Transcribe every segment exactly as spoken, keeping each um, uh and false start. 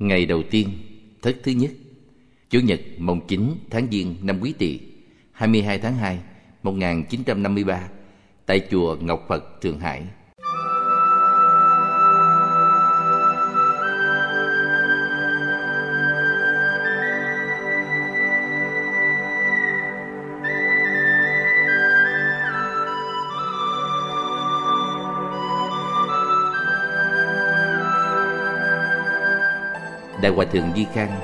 Ngày đầu tiên, thất thứ nhất, Chủ nhật mồng chín tháng Giêng năm Quý Tỵ, hai mươi hai tháng hai, một nghìn chín trăm năm mươi ba, tại chùa Ngọc Phật, Thượng Hải. Đại Hòa Thượng Di Khang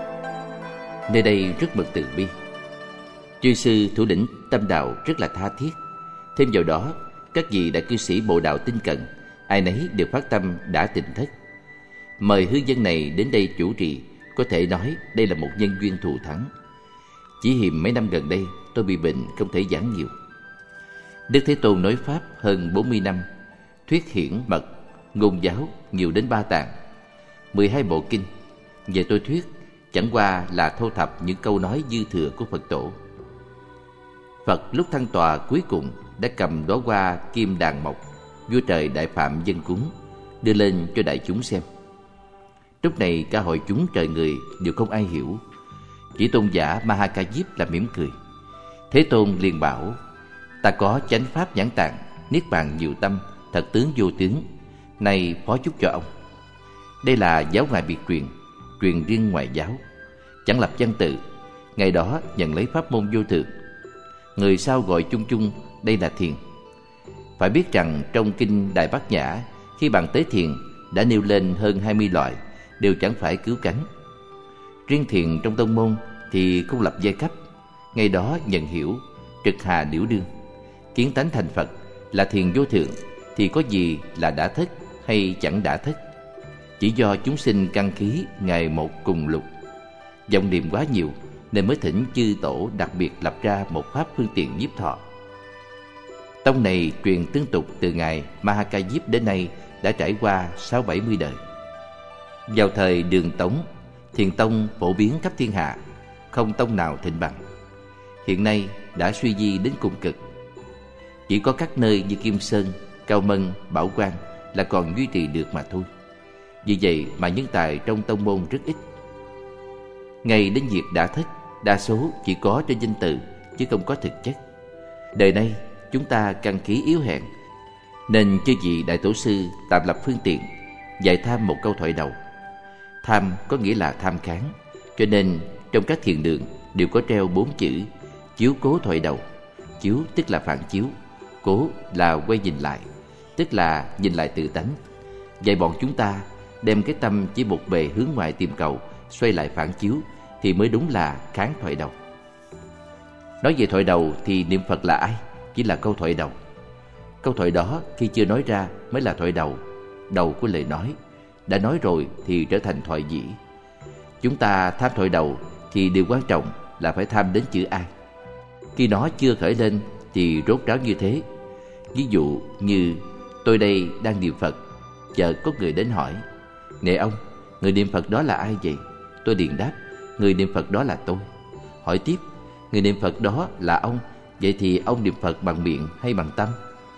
nơi đây rất mực từ bi. Chư sư thủ lĩnh tâm đạo rất là tha thiết. Thêm vào đó, các vị đại cư sĩ bộ đạo tinh cận, ai nấy đều phát tâm đã tỉnh thất. Mời hư dân này đến đây chủ trì, có thể nói đây là một nhân duyên thù thắng. Chỉ hiềm mấy năm gần đây tôi bị bệnh không thể giảng nhiều. Đức Thế Tôn nói pháp hơn bốn mươi năm, thuyết hiển mật, ngôn giáo nhiều đến ba tạng, mười hai bộ kinh. Về tôi thuyết chẳng qua là thâu thập những câu nói dư thừa của Phật tổ. Phật lúc thăng tọa cuối cùng đã cầm đóa hoa kim đàn mộc, vua trời đại phạm dân cúng, đưa lên cho đại chúng xem. Lúc này cả hội chúng trời người đều không ai hiểu, chỉ tôn giả Ma Ha Ca Diếp là mỉm cười. Thế Tôn liền bảo: ta có chánh pháp nhãn tạng, niết bàn nhiều tâm, thật tướng vô tướng, này phó chúc cho ông. Đây là giáo ngài biệt truyền, truyền riêng ngoài giáo, chẳng lập văn tự. Ngày đó nhận lấy pháp môn vô thượng, người sau gọi chung chung đây là thiền. Phải biết rằng trong kinh Đại Bát Nhã, khi bàn tới thiền đã nêu lên hơn hai mươi loại, đều chẳng phải cứu cánh. Riêng thiền trong tông môn thì không lập giai cấp. Ngày đó nhận hiểu trực hà liễu đương, kiến tánh thành Phật là thiền vô thượng, thì có gì là đã thất hay chẳng đã thất. Chỉ do chúng sinh căn khí ngày một cùng lục, vọng niệm quá nhiều, nên mới thỉnh chư tổ đặc biệt lập ra một pháp phương tiện nhiếp thọ. Tông này truyền tương tục từ ngày Ma Ha Ca Diếp đến nay đã trải qua sáu bảy mươi đời. Vào thời Đường Tống, thiền tông phổ biến khắp thiên hạ, không tông nào thịnh bằng. Hiện nay đã suy di đến cùng cực, chỉ có các nơi như Kim Sơn, Cao Mân, Bảo Quang là còn duy trì được mà thôi. Vì vậy mà nhân tài trong tông môn rất ít. Ngày đến việc đã thất, đa số chỉ có trên danh từ chứ không có thực chất. Đời nay chúng ta căn khí yếu hèn, nên chư vị đại tổ sư tạm lập phương tiện dạy tham một câu thoại đầu. Tham có nghĩa là tham kháng, cho nên trong các thiền đường đều có treo bốn chữ chiếu cố thoại đầu. Chiếu tức là phản chiếu, cố là quay nhìn lại, tức là nhìn lại tự tánh. Dạy bọn chúng ta đem cái tâm chỉ một bề hướng ngoài tìm cầu, xoay lại phản chiếu, thì mới đúng là kháng thoại đầu. Nói về thoại đầu thì niệm Phật là ai? Chỉ là câu thoại đầu. Câu thoại đó khi chưa nói ra mới là thoại đầu, đầu của lời nói. Đã nói rồi thì trở thành thoại dĩ. Chúng ta tham thoại đầu thì điều quan trọng là phải tham đến chữ ai. Khi nó chưa khởi lên thì rốt ráo như thế. Ví dụ như tôi đây đang niệm Phật, chợt có người đến hỏi: này ông, người niệm Phật đó là ai vậy? Tôi liền đáp: người niệm Phật đó là tôi. Hỏi tiếp: người niệm Phật đó là ông, vậy thì ông niệm Phật bằng miệng hay bằng tâm?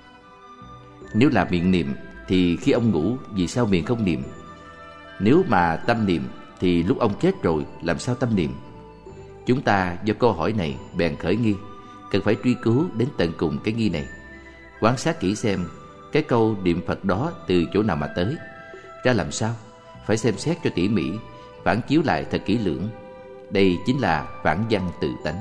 Nếu là miệng niệm thì khi ông ngủ vì sao miệng không niệm? Nếu mà tâm niệm thì lúc ông chết rồi làm sao tâm niệm? Chúng ta do câu hỏi này bèn khởi nghi, cần phải truy cứu đến tận cùng cái nghi này. Quan sát kỹ xem cái câu niệm Phật đó từ chỗ nào mà tới, ra làm sao, phải xem xét cho tỉ mỉ, phản chiếu lại thật kỹ lưỡng. Đây chính là phản văn tự tánh.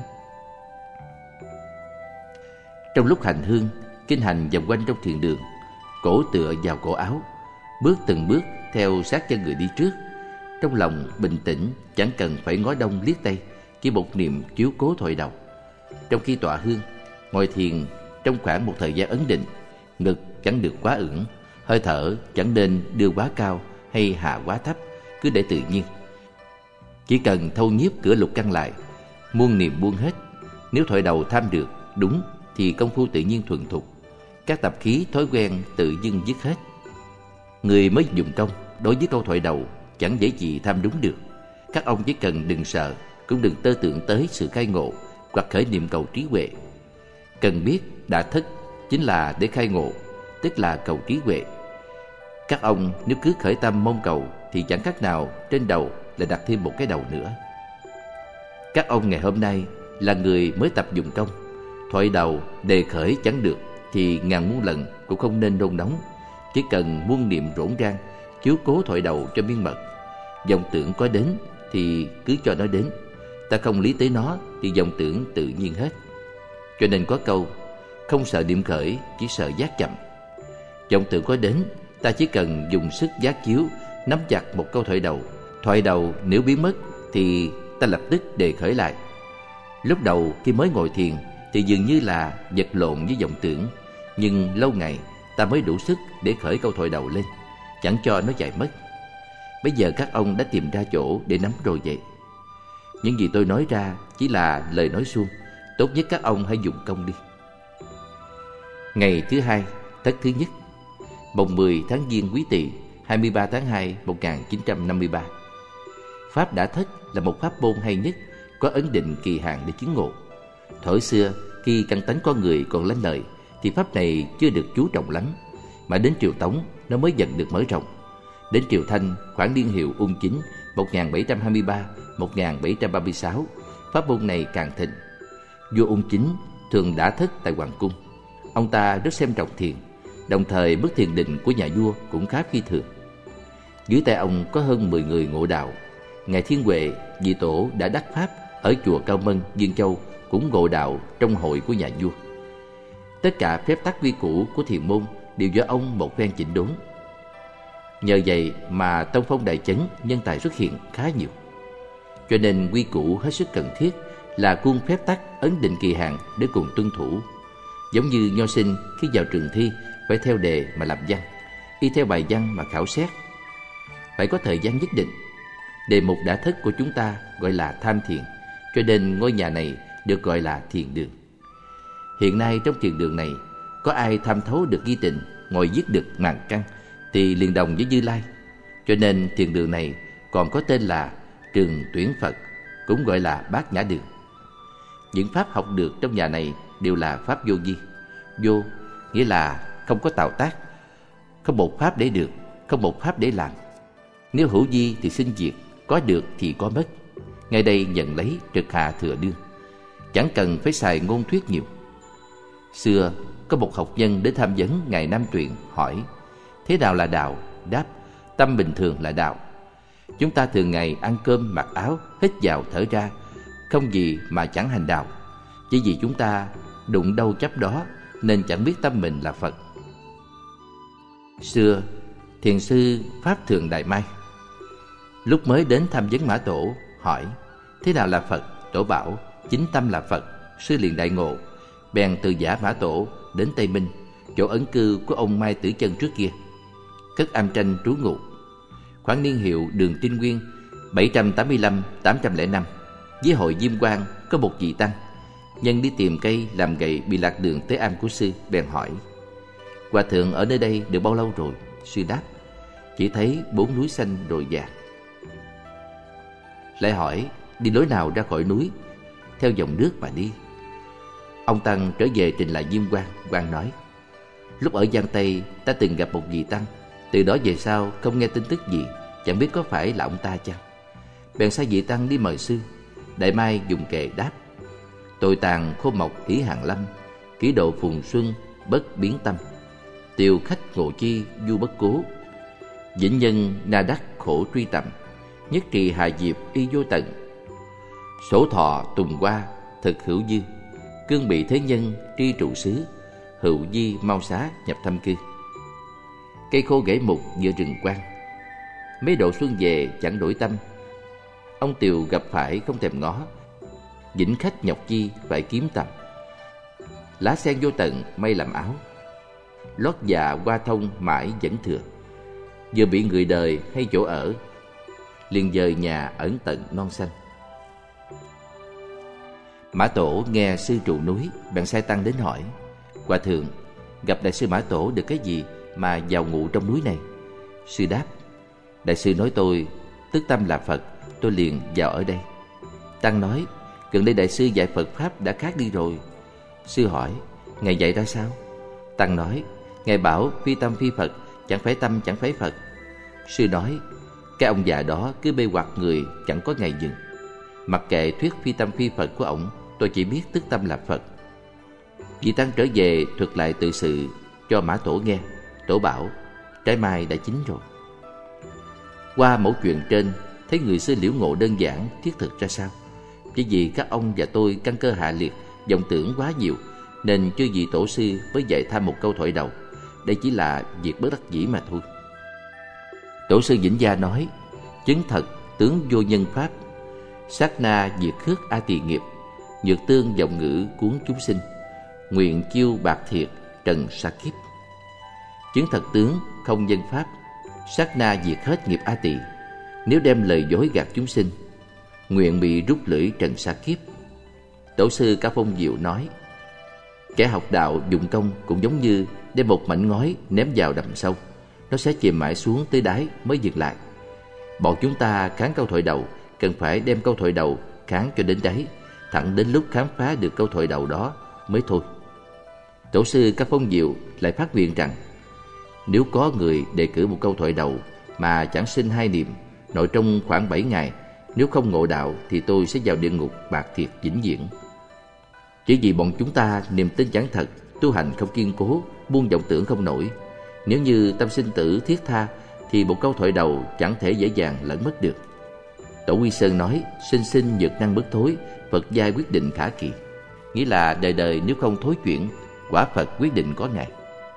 Trong lúc hành hương, kinh hành vòng quanh trong thiền đường, cổ tựa vào cổ áo, bước từng bước theo sát chân người đi trước. Trong lòng bình tĩnh, chẳng cần phải ngó đông liếc tây, chỉ một niệm chiếu cố thoại đầu. Trong khi tọa hương, ngồi thiền trong khoảng một thời gian ấn định, ngực chẳng được quá ưỡn, hơi thở chẳng nên đưa quá cao hay hạ quá thấp, cứ để tự nhiên. Chỉ cần thâu nhiếp cửa lục căn lại, muôn niệm buông hết. Nếu thoại đầu tham được đúng thì công phu tự nhiên thuần thục, các tập khí thói quen tự dưng dứt hết. Người mới dùng công đối với câu thoại đầu chẳng dễ gì tham đúng được. Các ông chỉ cần đừng sợ, cũng đừng tơ tưởng tới sự khai ngộ hoặc khởi niệm cầu trí huệ. Cần biết đã thất chính là để khai ngộ, tức là cầu trí huệ. Các ông nếu cứ khởi tâm mong cầu thì chẳng khác nào trên đầu lại đặt thêm một cái đầu nữa. Các ông ngày hôm nay là người mới tập dụng công, thoại đầu đề khởi chẳng được thì ngàn muôn lần cũng không nên nôn nóng. Chỉ cần muôn niệm rỗn rang, chiếu cố thoại đầu cho miên mật. Vọng tưởng có đến thì cứ cho nó đến, ta không lý tới nó thì vọng tưởng tự nhiên hết. Cho nên có câu không sợ niệm khởi, chỉ sợ giác chậm. Vọng tưởng có đến, ta chỉ cần dùng sức giác chiếu, nắm chặt một câu thoại đầu. Thoại đầu nếu biến mất thì ta lập tức đề khởi lại. Lúc đầu khi mới ngồi thiền thì dường như là vật lộn với vọng tưởng, nhưng lâu ngày ta mới đủ sức để khởi câu thoại đầu lên, chẳng cho nó chạy mất. Bây giờ các ông đã tìm ra chỗ để nắm rồi vậy. Những gì tôi nói ra chỉ là lời nói suông, tốt nhất các ông hãy dùng công đi. Ngày thứ hai, tất thứ nhất, mồng mười tháng Giêng Quý Tỵ, hai mươi ba tháng hai một nghìn chín trăm năm mươi ba. Pháp Đã Thất là một pháp môn hay nhất, có ấn định kỳ hạn để chứng ngộ. Thuở xưa, khi căn tánh con người còn lanh lợi thì pháp này chưa được chú trọng lắm, mà đến triều Tống nó mới dần được mở rộng. Đến triều Thanh khoảng niên hiệu Ung Chính một nghìn bảy trăm hai mươi ba đến một nghìn bảy trăm ba mươi sáu, pháp môn này càng thịnh. Vua Ung Chính thường đã thất tại hoàng cung. Ông ta rất xem trọng thiền, đồng thời mức thiền định của nhà vua cũng khá phi thường. Dưới tay ông có hơn mười người ngộ đạo. Ngài Thiên Huệ, vị tổ đã đắc pháp ở chùa Cao Mân, Dương Châu cũng ngộ đạo trong hội của nhà vua. Tất cả phép tắc quy củ của thiền môn đều do ông một phen chỉnh đốn. Nhờ vậy mà tông phong đại chấn, nhân tài xuất hiện khá nhiều. Cho nên quy củ hết sức cần thiết là khuôn phép tắc ấn định kỳ hạn để cùng tuân thủ. Giống như nho sinh khi vào trường thi phải theo đề mà làm văn, y theo bài văn mà khảo xét, phải có thời gian nhất định. Đề mục đã thất của chúng ta gọi là tham thiền, cho nên ngôi nhà này được gọi là thiền đường. Hiện nay trong thiền đường này, có ai tham thấu được ghi tịnh, ngồi viết được ngàn căn thì liền đồng với Như Lai. Cho nên thiền đường này còn có tên là trường tuyển Phật, cũng gọi là Bát Nhã Đường. Những pháp học được trong nhà này đều là pháp vô vi. Vô nghĩa là không có tạo tác, không một pháp để được, không một pháp để làm. Nếu hữu vi thì sinh diệt, có được thì có mất. Ngay đây nhận lấy, trực hạ thừa đương, chẳng cần phải xài ngôn thuyết nhiều. Xưa có một học nhân đến tham vấn ngài Nam Truyện, hỏi thế nào là đạo? Đáp, tâm bình thường là đạo. Chúng ta thường ngày ăn cơm mặc áo, hít vào thở ra, không gì mà chẳng hành đạo. Chỉ vì chúng ta đụng đâu chấp đó nên chẳng biết tâm mình là Phật. Xưa thiền sư Pháp Thượng Đại Mai lúc mới đến tham vấn Mã Tổ, hỏi thế nào là Phật? Tổ bảo chính tâm là Phật. Sư liền đại ngộ, bèn từ giả Mã Tổ đến Tây Minh, chỗ ẩn cư của ông Mai Tử Chân trước kia, cất am tranh trú ngụ. Khoảng niên hiệu Đường Trinh Nguyên bảy trăm tám mươi lăm đến tám trăm lẻ năm, với hội Diêm Quang có một vị tăng nhân đi tìm cây làm gậy bị lạc đường tới am của sư, bèn hỏi hòa thượng ở nơi đây được bao lâu rồi? Sư đáp, chỉ thấy bốn núi xanh đồi vàng. Lại hỏi đi lối nào ra khỏi núi? Theo dòng nước mà đi. Ông tăng trở về trình lại Diêm Quang. Quang nói, lúc ở Giang Tây ta từng gặp một vị tăng, từ đó về sau không nghe tin tức gì, chẳng biết có phải là ông ta chăng. Bèn sai vị tăng đi mời sư. Đại Mai dùng kệ đáp, tôi tàn khô mộc hỷ hàng lâm, kỷ độ phùng xuân bất biến tâm, tiêu khách ngộ chi du bất cố, vĩnh nhân na đắc khổ truy tầm, nhất trì hà diệp y vô tận, sổ thọ tùng qua thực hữu dư, cương bị thế nhân tri trụ xứ, hữu di mau xá nhập thâm cư. Cây khô gãy mục giữa rừng quang, mấy độ xuân về chẳng đổi tâm, ông tiều gặp phải không thèm ngó, vĩnh khách nhọc chi phải kiếm tầm. Lá sen vô tận may làm áo, lót dạ qua thông mãi vẫn thừa, vừa bị người đời hay chỗ ở, liền dời nhà ẩn tận non xanh. Mã Tổ nghe sư trụ núi, bèn sai tăng đến hỏi, hòa thượng gặp đại sư Mã Tổ được cái gì mà vào ngụ trong núi này? Sư đáp, đại sư nói tôi tức tâm là Phật, tôi liền vào ở đây. Tăng nói, gần đây đại sư dạy Phật pháp đã khác đi rồi. Sư hỏi, ngài dạy ra sao? Tăng nói, ngài bảo phi tâm phi Phật, chẳng phải tâm chẳng phải Phật. Sư nói, Cái ông già đó cứ bê hoặc người chẳng có ngày dừng. Mặc kệ thuyết phi tâm phi Phật của ổng, tôi chỉ biết tức tâm là Phật. Vị Tăng trở về thuật lại tự sự cho Mã Tổ nghe. Tổ bảo trái mai đã chín rồi. Qua mẫu chuyện trên, thấy người xưa liễu ngộ đơn giản, thiết thực ra sao. Chỉ vì các ông và tôi căn cơ hạ liệt, vọng tưởng quá nhiều, nên chư vị tổ sư mới dạy tham một câu thoại đầu. Đây chỉ là việc bất đắc dĩ mà thôi. Tổ sư Vĩnh Gia nói: chứng thật tướng vô nhân pháp, sát na diệt khước a tỳ nghiệp, nhược tương vọng ngữ cuốn chúng sinh, nguyện chiêu bạc thiệt trần sa kiếp. Chứng thật tướng không nhân pháp, sát na diệt hết nghiệp a tỳ. Nếu đem lời dối gạt chúng sinh, nguyện bị rút lưỡi trần sa kiếp. Tổ sư Cả Phong Diệu nói: kẻ học đạo dụng công cũng giống như đem một mảnh ngói ném vào đầm sâu, nó sẽ chìm mãi xuống tới đáy mới dừng lại. Bọn chúng ta kháng câu thoại đầu, cần phải đem câu thoại đầu kháng cho đến đáy, thẳng đến lúc khám phá được câu thoại đầu đó mới thôi. Tổ sư Cả Phong Diệu lại phát nguyện rằng: nếu có người đề cử một câu thoại đầu mà chẳng sinh hai niệm, nội trong khoảng bảy ngày, nếu không ngộ đạo thì tôi sẽ vào địa ngục bạc thiệt vĩnh viễn. Chỉ vì bọn chúng ta niềm tin chẳng thật, tu hành không kiên cố, buông vọng tưởng không nổi. Nếu như tâm sinh tử thiết tha thì một câu thoại đầu chẳng thể dễ dàng lẫn mất được. Tổ Quy Sơn nói: sinh sinh nhược năng bất thối, Phật giai quyết định khả kỳ. Nghĩa là đời đời nếu không thối chuyển, quả Phật quyết định có ngày.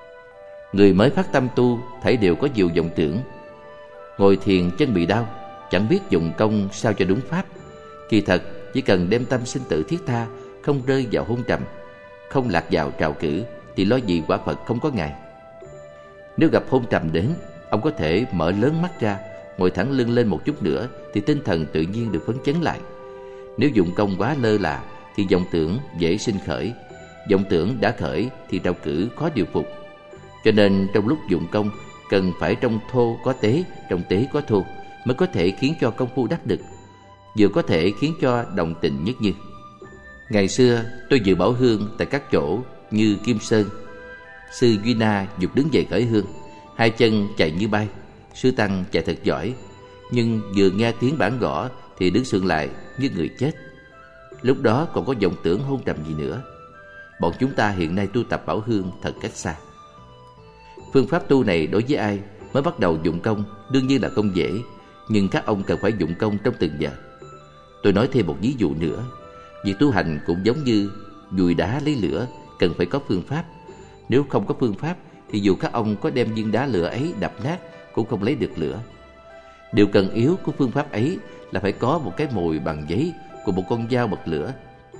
Người mới phát tâm tu thảy đều có nhiều vọng tưởng. Ngồi thiền chân bị đau, chẳng biết dùng công sao cho đúng pháp. Kỳ thật chỉ cần đem tâm sinh tử thiết tha, không rơi vào hôn trầm, không lạc vào trào cử, thì lo gì quả Phật không có ngày. Nếu gặp hôn trầm đến, ông có thể mở lớn mắt ra, ngồi thẳng lưng lên một chút nữa, thì tinh thần tự nhiên được phấn chấn lại. Nếu dụng công quá lơ là thì vọng tưởng dễ sinh khởi. Vọng tưởng đã khởi thì trào cử khó điều phục. Cho nên trong lúc dụng công, cần phải trong thô có tế, trong tế có thô, mới có thể khiến cho công phu đắc lực, vừa có thể khiến cho đồng tình nhất như. Ngày xưa tôi dự bảo hương tại các chỗ như Kim Sơn. Sư Duy Na dục đứng dậy khởi hương, hai chân chạy như bay. Sư Tăng chạy thật giỏi, nhưng vừa nghe tiếng bản gõ thì đứng sượng lại như người chết. Lúc đó còn có vọng tưởng hôn trầm gì nữa. Bọn chúng ta hiện nay tu tập bảo hương thật cách xa. Phương pháp tu này đối với ai mới bắt đầu dụng công đương nhiên là không dễ, nhưng các ông cần phải dụng công trong từng giờ. Tôi nói thêm một ví dụ nữa. Việc tu hành cũng giống như dùi đá lấy lửa, cần phải có phương pháp. Nếu không có phương pháp thì dù các ông có đem viên đá lửa ấy đập nát cũng không lấy được lửa. Điều cần yếu của phương pháp ấy là phải có một cái mồi bằng giấy cùng một con dao bật lửa.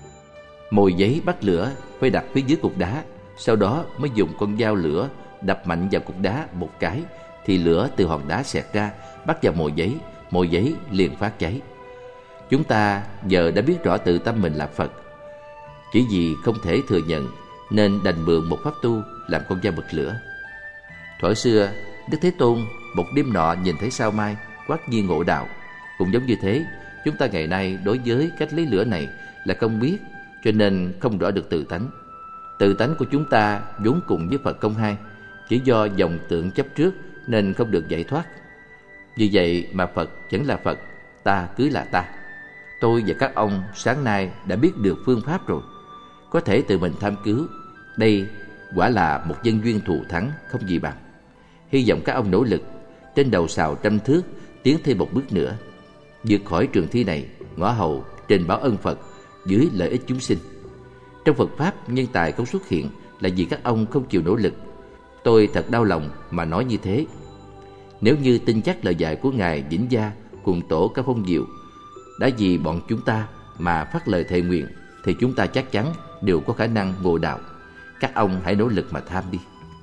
Mồi giấy bắt lửa phải đặt phía dưới cục đá, sau đó mới dùng con dao lửa đập mạnh vào cục đá một cái, thì lửa từ hòn đá xẹt ra, bắt vào mồi giấy, mồi giấy liền phát cháy. Chúng ta giờ đã biết rõ tự tâm mình là Phật, chỉ vì không thể thừa nhận nên đành mượn một pháp tu làm con dao bật lửa. Thuở xưa Đức Thế Tôn một đêm nọ nhìn thấy sao mai, quát nhiên ngộ đạo. Cũng giống như thế, chúng ta ngày nay đối với cách lấy lửa này là không biết, cho nên không rõ được tự tánh. Tự tánh của chúng ta vốn cùng với Phật không hai, chỉ do vọng tưởng chấp trước nên không được giải thoát. Vì vậy mà Phật vẫn là Phật, ta cứ là ta. Tôi và các ông sáng nay đã biết được phương pháp rồi, có thể tự mình tham cứu. Đây quả là một nhân duyên thù thắng không gì bằng. Hy vọng các ông nỗ lực, trên đầu sào trăm thước, tiến thêm một bước nữa, vượt khỏi trường thi này, ngõ hầu trên báo ân Phật, dưới lợi ích chúng sinh. Trong Phật Pháp, nhân tài không xuất hiện là vì các ông không chịu nỗ lực. Tôi thật đau lòng mà nói như thế. Nếu như tin chắc lời dạy của Ngài Vĩnh Gia cùng Tổ Cả Phong Diệu đã vì bọn chúng ta mà phát lời thệ nguyện, thì chúng ta chắc chắn đều có khả năng ngộ đạo. Các ông hãy nỗ lực mà tham đi.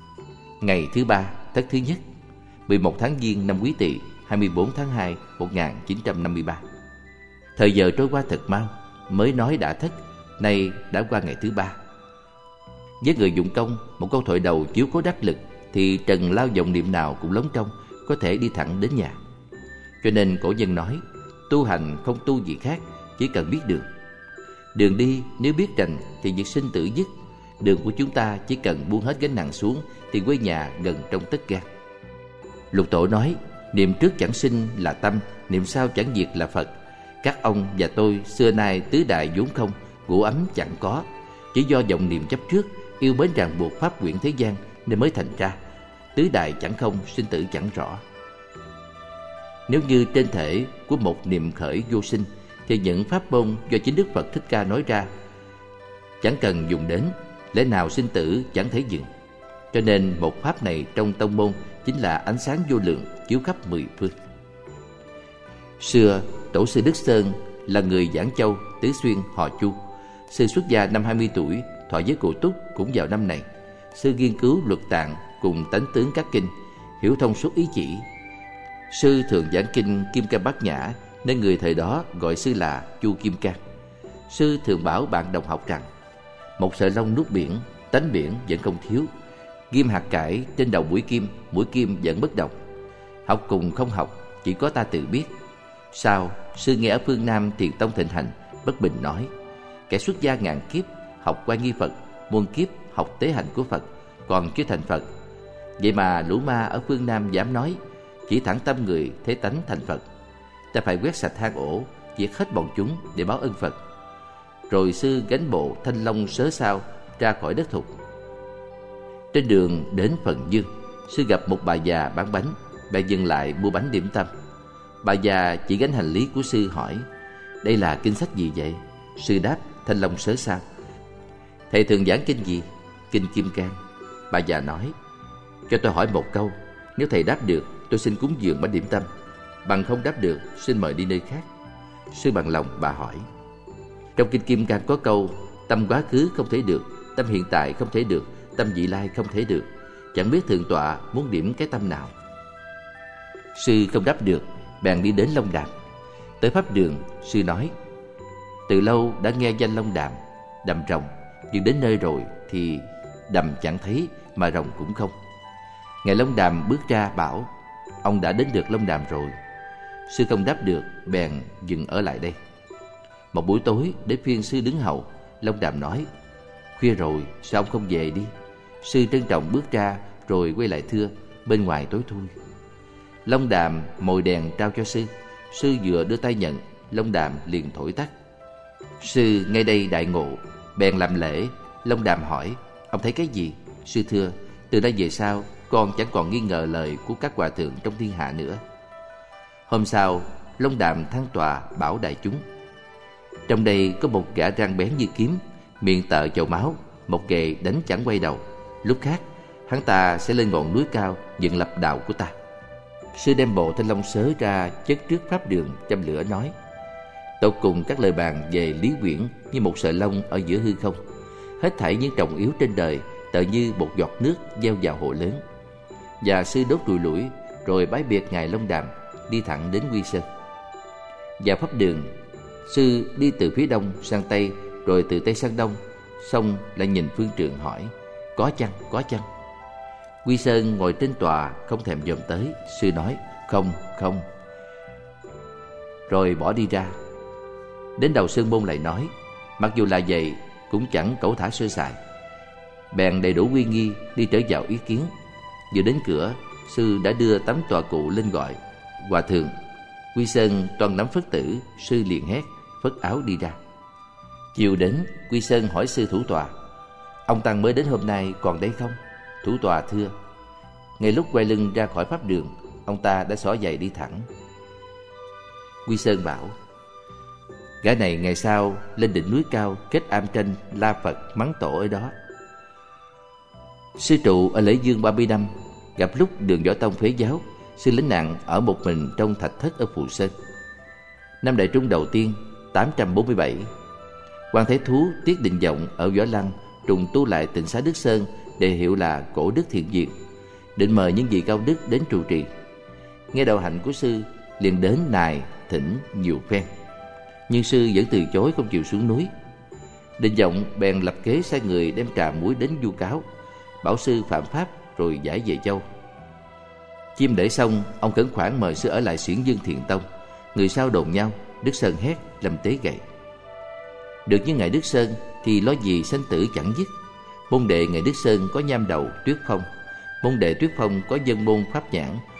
Ngày thứ ba, Thất thứ nhất, mười một tháng Giêng năm Quý Tỵ, hai mươi bốn tháng hai một nghìn chín trăm năm mươi ba. Thời giờ trôi qua thật mau, mới nói đã thất, nay đã qua ngày thứ ba. Với người dụng công, một câu thoại đầu chiếu cố đắc lực thì trần lao vọng niệm nào cũng lóng trong, có thể đi thẳng đến nhà. Cho nên cổ nhân nói, tu hành không tu gì khác, chỉ cần biết đường. Đường đi nếu biết rành thì việc sinh tử dứt. Đường của chúng ta chỉ cần buông hết gánh nặng xuống thì quê nhà gần trong tất gan. Lục Tổ nói, niệm trước chẳng sinh là tâm, niệm sau chẳng diệt là Phật. Các ông và tôi xưa nay tứ đại vốn không, ngũ ấm chẳng có. Chỉ do vọng niệm chấp trước, yêu mến ràng buộc pháp quyển thế gian nên mới thành ra tứ đại chẳng không, sinh tử chẳng rõ. Nếu như trên thể của một niệm khởi vô sinh, thì những pháp môn do chính Đức Phật Thích Ca nói ra chẳng cần dùng đến, lẽ nào sinh tử chẳng thể dừng. Cho nên một pháp này trong tông môn chính là ánh sáng vô lượng chiếu khắp mười phương. Xưa tổ sư Đức Sơn là người Giảng Châu, Tứ Xuyên, họ Chu. Sư xuất gia năm hai mươi tuổi, thọ giới Cụ Túc cũng vào năm này. Sư nghiên cứu luật tạng cùng tánh tướng các kinh, hiểu thông suốt ý chỉ. Sư thường giảng kinh Kim Cang Bát Nhã, nên người thời đó gọi sư là Chu Kim Cang. Sư thường bảo bạn đồng học rằng: một sợi lông nuốt biển, tánh biển vẫn không thiếu. Ghim hạt cải trên đầu mũi kim, mũi kim vẫn bất động. Học cùng không học, chỉ có ta tự biết. Sau, sư nghe ở phương Nam Thiền Tông thịnh hành, bất bình nói: kẻ xuất gia ngàn kiếp học Quan Nghi Phật, muôn kiếp học tế hạnh của Phật, còn chưa thành Phật. Vậy mà lũ ma ở phương Nam dám nói chỉ thẳng tâm người thế tánh thành Phật. Ta phải quét sạch hang ổ, diệt hết bọn chúng để báo ân Phật. Rồi sư gánh bộ thanh long sớ sao ra khỏi đất Thục. Trên đường đến Phần Dương, sư gặp một bà già bán bánh, bèn dừng lại mua bánh điểm tâm. Bà già chỉ gánh hành lý của sư hỏi: đây là kinh sách gì vậy? Sư đáp: thanh long sớ sao. Thầy thường giảng kinh gì? Kinh Kim Cang. Bà già nói: cho tôi hỏi một câu, nếu thầy đáp được, tôi xin cúng dường bánh điểm tâm; bằng không đáp được, xin mời đi nơi khác. Sư bằng lòng bà hỏi: trong kinh Kim Cang có câu tâm quá khứ không thể được, tâm hiện tại không thể được, tâm vị lai không thể được. Chẳng biết thượng tọa muốn điểm cái tâm nào? Sư không đáp được, bèn đi đến Long Đàm. Tới pháp đường, sư nói: từ lâu đã nghe danh Long Đàm, đầm rồng, nhưng đến nơi rồi thì đầm chẳng thấy mà rồng cũng không. Ngài Long Đàm bước ra bảo: ông đã đến được Long Đàm rồi. Sư không đáp được, bèn dừng ở lại đây. Một buổi tối để phiên sư đứng hầu, Long Đàm nói: khuya rồi, sao ông không về đi? Sư trân trọng bước ra rồi quay lại thưa: bên ngoài tối thui. Long Đàm mồi đèn trao cho sư. Sư vừa đưa tay nhận, Long Đàm liền thổi tắt. Sư ngay đây đại ngộ, bèn làm lễ. Long Đàm hỏi: ông thấy cái gì? Sư thưa: từ đây về sau, con chẳng còn nghi ngờ lời của các hòa thượng trong thiên hạ nữa. Hôm sau, Long Đàm thăng tọa bảo đại chúng: trong đây có một gã răng bén như kiếm, miệng tợ chậu máu, một ghệ đánh chẳng quay đầu. Lúc khác, hắn ta sẽ lên ngọn núi cao dựng lập đạo của ta. Sư đem bộ thanh long sớ ra chất trước pháp đường châm lửa nói: tột cùng các lời bàn về Lý Quyển như một sợi lông ở giữa hư không. Hết thảy những trọng yếu trên đời tựa như một giọt nước gieo vào hồ lớn. Và sư đốt rùi lủi rồi bái biệt ngài Long Đàm, đi thẳng đến Quy Sơn. Vào pháp đường, sư đi từ phía đông sang tây, rồi từ tây sang đông, xong lại nhìn phương trượng hỏi: có chăng, có chăng? Quy Sơn ngồi trên tòa không thèm dòm tới. Sư nói: không, không, rồi bỏ đi ra. Đến đầu sơn môn lại nói: mặc dù là vậy cũng chẳng cẩu thả sơ sài. Bèn đầy đủ uy nghi đi trở vào ý kiến. Vừa đến cửa, sư đã đưa tấm tọa cụ lên gọi: hòa thượng. Quy Sơn toan nắm phất tử, sư liền hét, phất áo đi ra. Chiều đến, Quy Sơn hỏi sư thủ tọa: ông tăng mới đến hôm nay còn đây không? Thủ tọa thưa: ngay lúc quay lưng ra khỏi pháp đường, ông ta đã xỏ giày đi thẳng. Quy Sơn bảo: gã này ngày sau lên đỉnh núi cao kết am tranh la Phật mắng tổ ở đó. Sư trụ ở Lễ Dương ba mươi năm, gặp lúc Đường Võ Tông phế giáo, sư lánh nạn ở một mình trong thạch thất ở Phù Sơn. Năm Đại Trung đầu tiên, tám trăm bốn mươi bảy, Quan Thế Thú Tiết Định Vọng ở Võ Lăng trùng tu lại tịnh xá Đức Sơn, đề hiệu là Cổ Đức Thiện Viện, định mời những vị cao đức đến trụ trì. Nghe đạo hạnh của sư, liền đến nài thỉnh nhiều phen, nhưng sư vẫn từ chối không chịu xuống núi. Định Vọng bèn lập kế sai người đem trà muối đến vu cáo, bảo sư phạm pháp rồi giải về châu. Chiêm để xong, ông khẩn khoản mời sư ở lại Xiển Dương Thiền Tông. Người sau đồn nhau, Đức Sơn hét, làm tế gậy. Được như ngài Đức Sơn thì lo gì sanh tử chẳng dứt. Môn đệ ngài Đức Sơn có Nham Đầu, Tuyết Phong. Môn đệ Tuyết Phong có Dân Môn, Pháp Nhãn.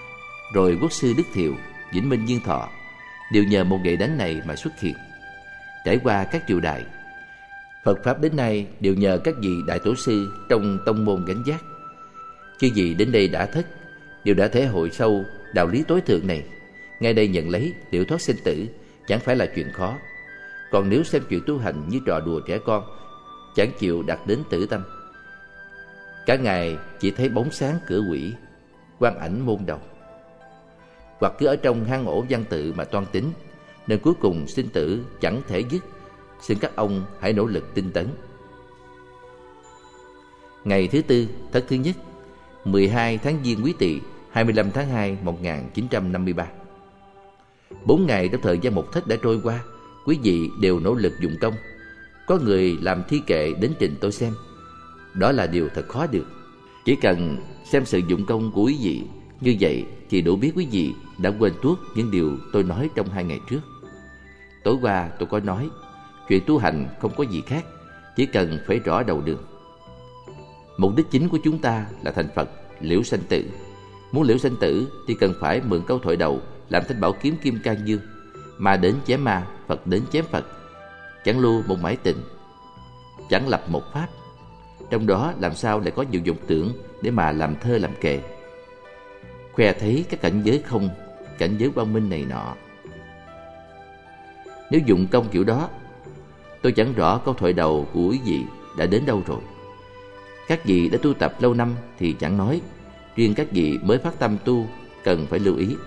rồi quốc sư Đức Thiệu, Vĩnh Minh Diên Thọ đều nhờ một gậy đánh này mà xuất hiện. Trải qua các triều đại, Phật Pháp đến nay đều nhờ các vị đại tổ sư trong tông môn gánh vác. Chư vị đến đây đã thất, đều đã thể hội sâu đạo lý tối thượng này. Ngay đây nhận lấy liệu thoát sinh tử chẳng phải là chuyện khó. Còn nếu xem chuyện tu hành như trò đùa trẻ con, chẳng chịu đạt đến tử tâm. Cả ngày chỉ thấy bóng sáng cửa quỷ, quan ảnh môn đầu, hoặc cứ ở trong hang ổ văn tự mà toan tính, nên cuối cùng sinh tử chẳng thể dứt. Xin các ông hãy nỗ lực tinh tấn. Ngày thứ tư, thất thứ nhất, mười hai tháng Giêng Quý Tỵ, hai mươi lăm tháng hai một nghìn chín trăm năm mươi ba. Bốn ngày trong thời gian một thất đã trôi qua, quý vị đều nỗ lực dụng công. Có người làm thi kệ đến trình tôi xem. Đó là điều thật khó được. Chỉ cần xem sự dụng công của quý vị như vậy thì đủ biết quý vị đã quên tuốt những điều tôi nói trong hai ngày trước. Tối qua tôi có nói, chuyện tu hành không có gì khác, chỉ cần phải rõ đầu đường. Mục đích chính của chúng ta là thành Phật, liễu sanh tử. Muốn liễu sanh tử thì cần phải mượn câu thoại đầu làm thanh bảo kiếm Kim Cang Dương. Ma đến chém ma, Phật đến chém Phật. Chẳng lưu một mãi tình, chẳng lập một pháp. Trong đó làm sao lại có nhiều vọng tưởng để mà làm thơ làm kệ, khoe thấy các cảnh giới không, cảnh giới quang minh này nọ. Nếu dụng công kiểu đó, tôi chẳng rõ câu thoại đầu của quý vị đã đến đâu rồi. Các vị đã tu tập lâu năm thì chẳng nói, riêng các vị mới phát tâm tu cần phải lưu ý.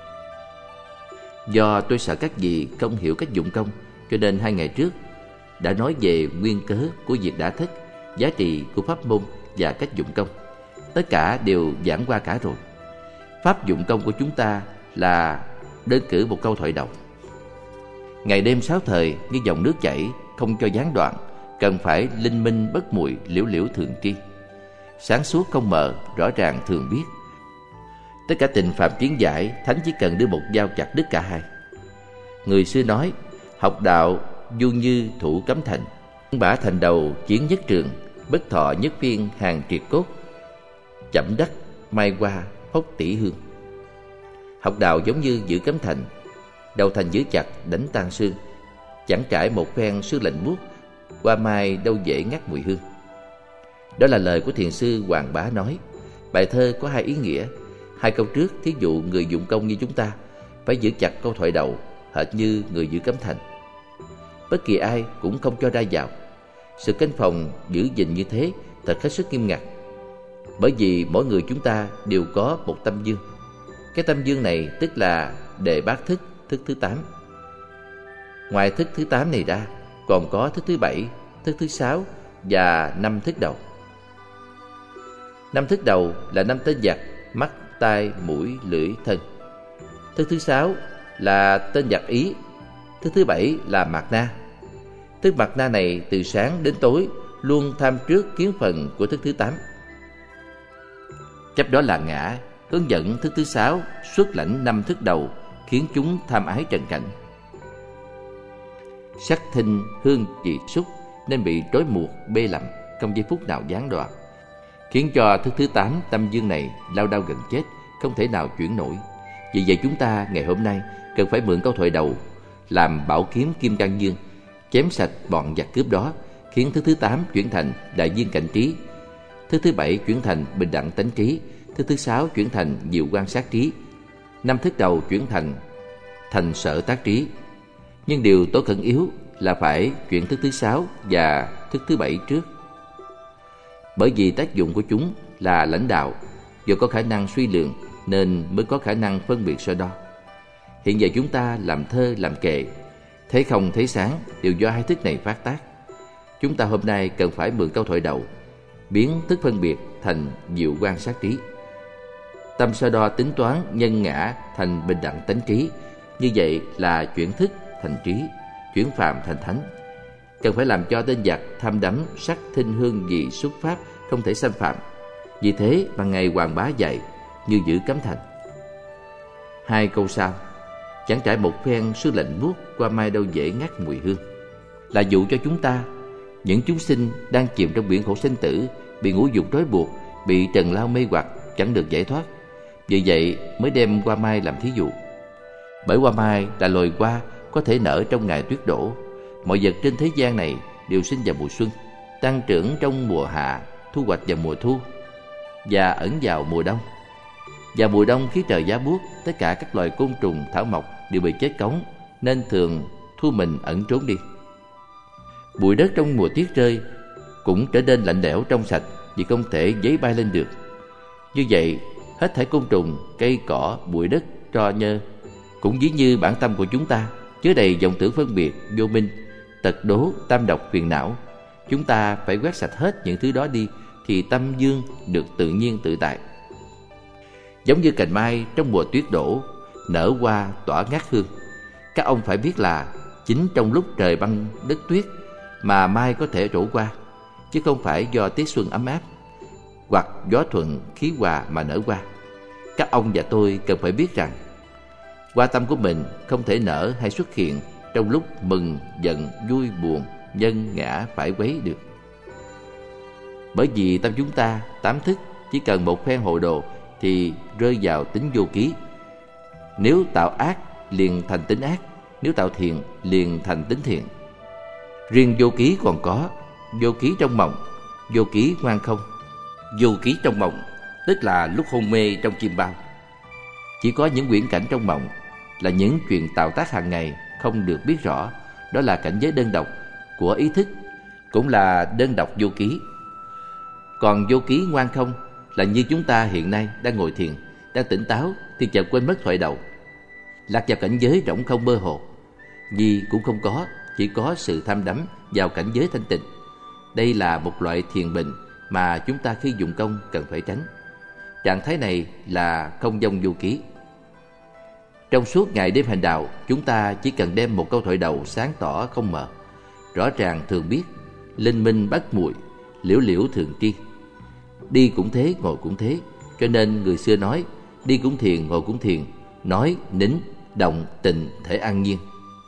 Do tôi sợ các vị không hiểu cách dụng công, cho nên hai ngày trước đã nói về nguyên cớ của việc đã thất, giá trị của pháp môn và cách dụng công. Tất cả đều giảng qua cả rồi. Pháp dụng công của chúng ta là đơn cử một câu thoại đầu. Ngày đêm sáu thời như dòng nước chảy, không cho gián đoạn, cần phải linh minh bất muội, liễu liễu thường tri. Sáng suốt không mờ, rõ ràng thường biết. Tất cả tình phạm kiến giải, thánh chỉ cần đưa một dao chặt đứt cả hai. Người xưa nói, học đạo du như thủ cấm thành, bả thành đầu chiến nhất trường, bất thọ nhất phiên hàng triệt cốt, chậm đắc mai qua hốc tỷ hương. Học đạo giống như giữ cấm thành, đầu thành giữ chặt đánh tan xương, chẳng trải một phen sương lạnh buốt, qua mai đâu dễ ngắt mùi hương. Đó là lời của thiền sư Hoàng Bá nói. Bài thơ có hai ý nghĩa. Hai câu trước thí dụ người dụng công như chúng ta phải giữ chặt câu thoại đầu, hệt như người giữ cấm thành. Bất kỳ ai cũng không cho ra vào. Sự canh phòng giữ gìn như thế thật hết sức nghiêm ngặt. Bởi vì mỗi người chúng ta đều có một tâm dương. Cái tâm dương này tức là đề bát thức, thức thứ tám. Ngoài thức thứ tám này ra, còn có thức thứ bảy, thức thứ sáu và năm thức đầu. Năm thức đầu là năm tên vật: mắt, tai, mũi, lưỡi, thân. Thức thứ sáu là tên vật ý. Thức thứ bảy là mạt na. Thức mạt na này từ sáng đến tối luôn tham trước kiến phần của thức thứ tám. Chấp đó là ngã, hướng dẫn thức thứ sáu xuất lãnh năm thức đầu, khiến chúng tham ái trần cảnh. Sắc thinh hương vị xúc nên bị rối muột bê lầm, không giây phút nào gián đoạn, khiến cho thức thứ tám tâm dương này lao đao gần chết, không thể nào chuyển nổi. Vì vậy chúng ta ngày hôm nay cần phải mượn câu thoại đầu làm bảo kiếm Kim Cang Dương, chém sạch bọn giặc cướp đó, khiến thức thứ tám chuyển thành đại viên cảnh trí, thức thứ bảy chuyển thành bình đẳng tánh trí, thức thứ sáu chuyển thành diệu quan sát trí, năm thức đầu chuyển thành thành sở tác trí. Nhưng điều tối khẩn yếu là phải chuyển thức thứ sáu và thức thứ bảy trước. Bởi vì tác dụng của chúng là lãnh đạo, do có khả năng suy lượng nên mới có khả năng phân biệt so đo. Hiện giờ chúng ta làm thơ làm kệ, thấy không thấy sáng đều do hai thức này phát tác. Chúng ta hôm nay cần phải mượn câu thoại đầu, biến thức phân biệt thành diệu quan sát trí, tâm so đo tính toán nhân ngã thành bình đẳng tánh trí. Như vậy là chuyển thức thành trí, chuyển phàm thành thánh. Cần phải làm cho tên giặc tham đắm sắc thinh hương vị xuất pháp không thể xâm phạm. Vì thế mà ngày Hoàng Bá dạy như giữ cấm thành. Hai câu sau: chẳng trải một phen sương lạnh buốt, qua mai đâu dễ ngắt mùi hương, là dụ cho chúng ta, những chúng sinh đang chìm trong biển khổ sinh tử, bị ngũ dục trói buộc, bị trần lao mê hoặc, chẳng được giải thoát. Vì vậy mới đem hoa mai làm thí dụ. Bởi hoa mai là loài hoa có thể nở trong ngày tuyết đổ. Mọi vật trên thế gian này đều sinh vào mùa xuân, tăng trưởng trong mùa hạ, thu hoạch vào mùa thu và ẩn vào mùa đông. Vào mùa đông khí trời giá buốt, tất cả các loài côn trùng, thảo mộc đều bị chết cống, nên thường thu mình ẩn trốn đi. Bụi đất trong mùa tuyết rơi cũng trở nên lạnh lẽo trong sạch vì không thể giấy bay lên được. Như vậy, hết thảy côn trùng, cây cỏ, bụi đất, tro nhơ cũng ví như bản tâm của chúng ta, chứa đầy vọng tưởng phân biệt, vô minh, tật đố, tam độc, phiền não. Chúng ta phải quét sạch hết những thứ đó đi thì tâm dương được tự nhiên tự tại. Giống như cành mai trong mùa tuyết đổ, nở hoa tỏa ngát hương. Các ông phải biết là chính trong lúc trời băng đất tuyết mà mai có thể trổ hoa, chứ không phải do tiết xuân ấm áp hoặc gió thuận khí hòa mà nở hoa. Các ông và tôi cần phải biết rằng hoa tâm của mình không thể nở hay xuất hiện trong lúc mừng, giận, vui, buồn, nhân, ngã phải quấy được. Bởi vì tâm chúng ta tám thức chỉ cần một phen hồ đồ thì rơi vào tính vô ký. Nếu tạo ác liền thành tính ác, nếu tạo thiện liền thành tính thiện. Riêng vô ký còn có vô ký trong mộng, vô ký ngoan không. Vô ký trong mộng tức là lúc hôn mê trong chim bao. Chỉ có những viễn cảnh trong mộng là những chuyện tạo tác hàng ngày không được biết rõ. Đó là cảnh giới đơn độc của ý thức, cũng là đơn độc vô ký. Còn vô ký ngoan không là như chúng ta hiện nay đang ngồi thiền, đang tỉnh táo thì chợt quên mất thoại đầu, lạc vào cảnh giới rỗng không mơ hồ. Gì cũng không có, chỉ có sự tham đắm vào cảnh giới thanh tịnh. Đây là một loại thiền bệnh mà chúng ta khi dụng công cần phải tránh. Trạng thái này là không vong vô ký. Trong suốt ngày đêm hành đạo, chúng ta chỉ cần đem một câu thoại đầu sáng tỏ không mờ, rõ ràng thường biết, linh minh bắt muội, liễu liễu thường tri. Đi cũng thế, ngồi cũng thế. Cho nên người xưa nói đi cũng thiền, ngồi cũng thiền, nói, nín, động, tình, thể an nhiên.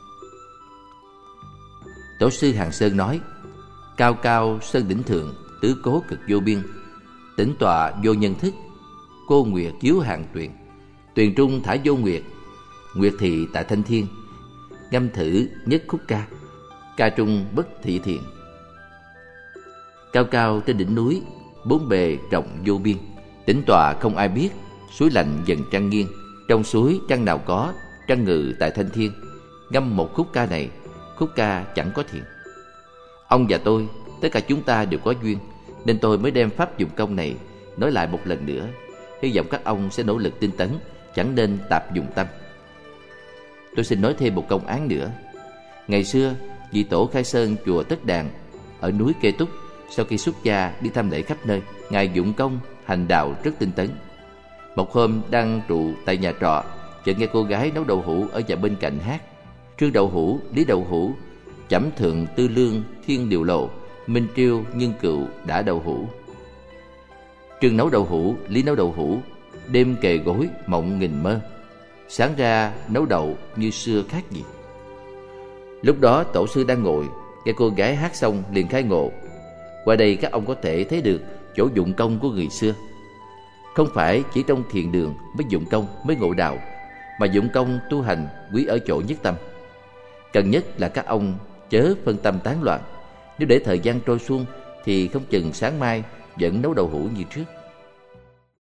Tổ sư Hàng Sơn nói: cao cao sơn đỉnh thượng, tứ cố cực vô biên, tĩnh tọa vô nhân thức, cô nguyệt chiếu hàng tuyền, tuyền trung thả vô nguyệt, nguyệt thị tại thanh thiên, ngâm thử nhất khúc ca, ca trung bất thị thiền. Cao cao trên đỉnh núi, bốn bề rộng vô biên, tĩnh tọa không ai biết, suối lạnh dần trăng nghiêng, trong suối trăng nào có, trăng ngự tại thanh thiên. Ngâm một khúc ca này, khúc ca chẳng có thiền. Ông và tôi, tất cả chúng ta đều có duyên, nên tôi mới đem pháp dụng công này nói lại một lần nữa. Hy vọng các ông sẽ nỗ lực tinh tấn, chẳng nên tạp dụng tâm. Tôi xin nói thêm một công án nữa. Ngày xưa, vị tổ Khai Sơn chùa Tất Đàn ở núi Kê Túc, sau khi xuất gia đi thăm lễ khắp nơi, ngài dụng công hành đạo rất tinh tấn. Một hôm đang trụ tại nhà trọ, chợt nghe cô gái nấu đậu hũ ở nhà bên cạnh hát: Trương đậu hũ, lý đậu hũ, chẩm thượng tư lương thiên điều lộ, minh triêu nhân cựu đã đậu hũ. Trương nấu đậu hũ, lý nấu đậu hũ, đêm kề gối mộng nghìn mơ, sáng ra nấu đậu như xưa khác gì. Lúc đó tổ sư đang ngồi, nghe cô gái hát xong liền khai ngộ. Qua đây các ông có thể thấy được chỗ dụng công của người xưa. Không phải chỉ trong thiền đường mới dụng công, mới ngộ đạo, mà dụng công tu hành quý ở chỗ nhất tâm. Cần nhất là các ông chớ phân tâm tán loạn. Nếu để thời gian trôi suông thì không chừng sáng mai vẫn nấu đậu hũ như trước.